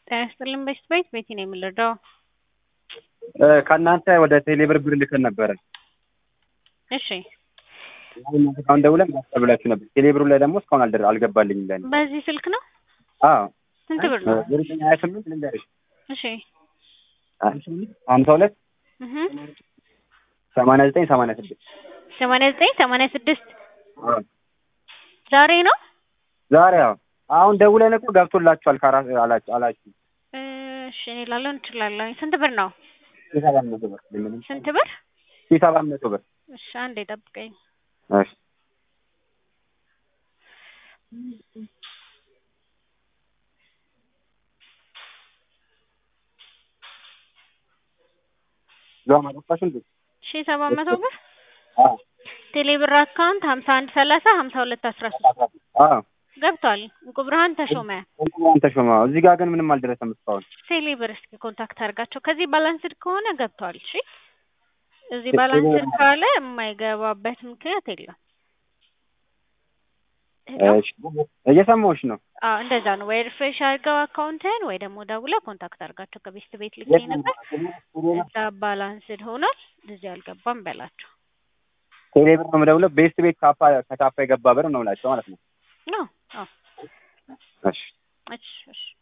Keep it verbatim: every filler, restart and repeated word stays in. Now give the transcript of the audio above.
ጤና ይስጥልኝ በሽት ቤት ቤቲ ነኝ የምልረዳው። ከእናንተ ወደ ቴሌብር ብር ልከን ነበረ። እሺ አሁን ደውለን ማስተብላችሁ ነበር። ቴሌብሩ ላይ ደግሞ እስካሁን አልደረ አልገባልኝም ለኔ። በዚህ ስልክ ነው? አዎ። ስንት ብር ነው? ዘጠኝ ሀያ ስምንት ልንገርሽ። እሺ ሀምሳ ሁለት እህ ሰማንያ ዘጠኝ ሰማንያ ስድስት ሰማንያ ዘጠኝ ሰማንያ ስድስት አዎ ዛሬ ነው? ዛሬ አዎ። አሁን ደውለን እኮ ገብቶላችኋል ካራ አላችሁ አላችሁ። እሺ እኔ ላለው እንችላለን። ስንት ብር ነው? ሰባት መቶ ብር። ስንት ብር? ሰባት መቶ ብር። እሺ አንዴ ጠብቀኝ። እሺ ሎማ ደፋሽ እንዴ? እሺ ሰባት መቶ ብር። አዎ ቴሌብር አካውንት ሀምሳ አንድ ሰላሳ ሀምሳ ሁለት አስራ ሶስት አዎ ገብቷል። እንቁ ብርሃን ተሾመ። እንቁ ብርሃን ተሾመ። እዚህ ጋር ግን ምንም አልደረሰም እስካሁን። ቴሌብር እስኪ ኮንታክት አድርጋቸው። ከዚህ ባላንስድ ከሆነ ገብቷል። እሺ እዚህ ባላንስድ ካለ የማይገባበት ምክንያት የለም። እሺ እየሰማሁሽ ነው። አዎ እንደዛ ነው። ወይ ሪፍሬሽ አድርገው አካውንትን ወይ ደግሞ ደውለህ ኮንታክት አድርጋቸው። ከቤስት ቤት ልኬ ነበር እዛ ባላንስድ ሆኗል እዚህ አልገባም በላቸው። ቴሌብር ነው የምደውለው። ቤስት ቤት ካፓ ከታፓ የገባ ብር ነው የምላቸው ማለት ነው። አዎ አዎ እሺ እሺ እሺ